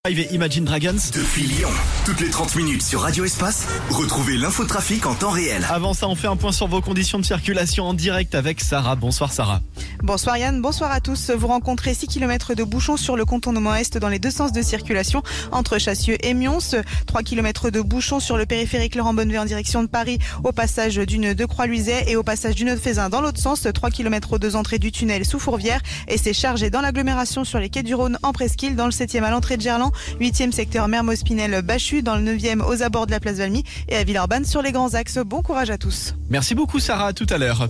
Imagine Dragons. Depuis Lyon, toutes les 30 minutes sur Radio Espace, retrouvez l'infotrafic en temps réel. Avant ça, on fait un point sur vos conditions de circulation en direct avec Sarah. Bonsoir Sarah. Bonsoir Yann, bonsoir à tous. Vous rencontrez 6 km de bouchons sur le contournement est dans les deux sens de circulation entre Chassieux et Mions. 3 km de bouchons sur le périphérique Laurent Bonnevet en direction de Paris au passage du nœud de Croix-Luiset et au passage du nœud de Fézin dans l'autre sens. 3 km aux deux entrées du tunnel sous Fourvière et c'est chargé dans l'agglomération sur les quais du Rhône en Presqu'île, dans le 7e à l'entrée de Gerland, 8e secteur Mermoz-Pinel-Bachu, dans le 9e aux abords de la place Valmy et à Villeurbanne sur les grands axes. Bon courage à tous. Merci beaucoup Sarah, à tout à l'heure.